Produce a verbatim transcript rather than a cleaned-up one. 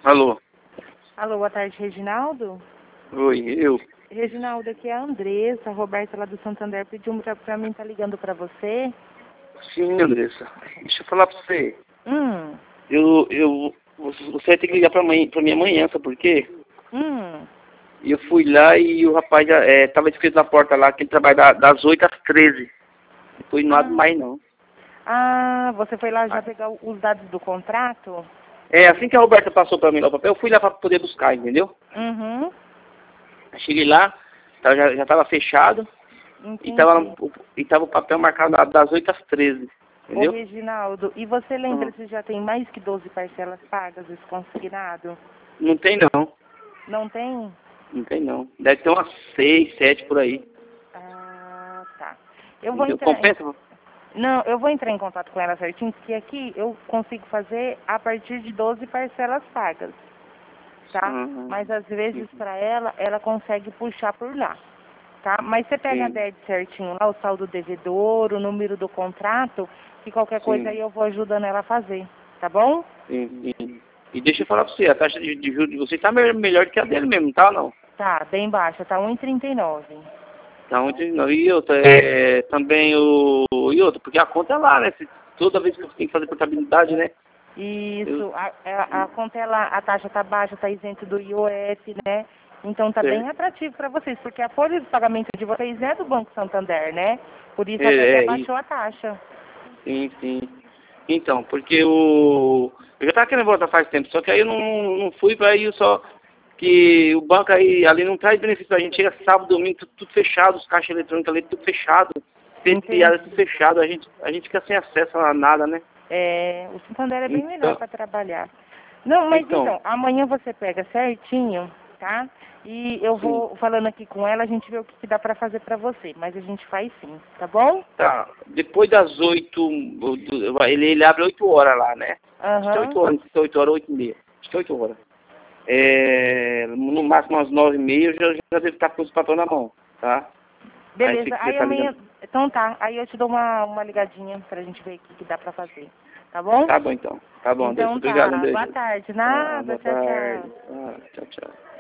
Alô? Alô, boa tarde, Reginaldo. Oi, eu. Reginaldo, aqui é a Andressa, a Roberta lá do Santander pediu pra, pra mim estar ligando pra você. Sim, Andressa. Deixa eu falar pra você. Hum, Eu, eu, você você vai ter que ligar pra, mãe, pra minha manhã, sabe por quê? hum. E eu fui lá e o rapaz já, é, tava escrito na porta lá que ele trabalha da- das oito às treze. Não foi nada Ah, mais não. ah, você foi lá já Ah, pegar os dados do contrato? É, assim que a Roberta passou pra mim lá o papel, eu fui lá pra poder buscar, entendeu? Uhum, Cheguei lá, tá- já, já tava fechado e tava, entendi. o- e tava o papel marcado da- das oito às treze, Ô, entendeu? Reginaldo, e você lembra Uhum. se já tem mais que doze parcelas pagas esse consignado? Não tem não, Não tem? não tem não. Deve ter umas seis, sete por aí. Ah, tá. Eu vou Entendeu? entrar em... Compensa? Não, eu vou entrar em contato com ela certinho, porque aqui eu consigo fazer a partir de doze parcelas pagas, tá? Uhum. Mas às vezes Uhum. para ela, ela consegue puxar por lá, tá? Mas você pega a Sim, D E D certinho lá, o saldo devedor, o número do contrato, que qualquer coisa aí sim, eu vou ajudando ela a fazer, tá bom? sim, sim. E deixa eu falar pra você, a taxa de, de juros de vocês tá me- melhor do que a dele mesmo, tá ou não? Tá, bem baixa, tá um e trinta e nove. Tá onde não. E outra, é, também o. E outra, porque a conta é lá, né? Se, toda vez que você tem que fazer contabilidade, né? Eu, Isso, a, a, a conta ela, a taxa tá baixa, tá isento do I O F, né? Então tá bem certo. atrativo para vocês, porque a folha de pagamento de vocês é do Banco Santander, né? Por isso É, até que é isso. abaixou a taxa. Sim, sim. Então, porque o. Eu já tava querendo voltar faz tempo, só que aí eu não, não fui pra aí eu só. Que o banco aí ali não traz benefício pra gente. Chega sábado, domingo, tudo, tudo fechado, os caixas eletrônicos ali, tudo fechado. Feriado, tudo Entendi. fechado. A gente, a gente fica sem acesso a nada, né? É, o Santander é bem melhor Então, para trabalhar. Não, mas então, então, amanhã você pega certinho, tá? E eu sim. vou falando aqui com ela, a gente vê o que, que dá para fazer para você. Mas a gente faz sim, tá bom? Tá. Depois das oito, ele, ele abre oito horas lá, né? Acho que é Aham. oito horas, não sei se é oito horas ou oito e meia. Acho que é oito horas. É, no máximo às nove e meia eu já, já devo estar com os papéis na mão, tá? Aí se você Beleza, quiser aí tá ligando. amanhã. Então tá, aí eu te dou uma, uma ligadinha pra gente ver o que, que dá pra fazer. Tá bom? Tá bom então. Tá bom, Andressa. Então Obrigado, tá. Boa Andressa. tarde. Tá, Nada, boa tchau, tarde. tchau. Tá, tchau, tchau.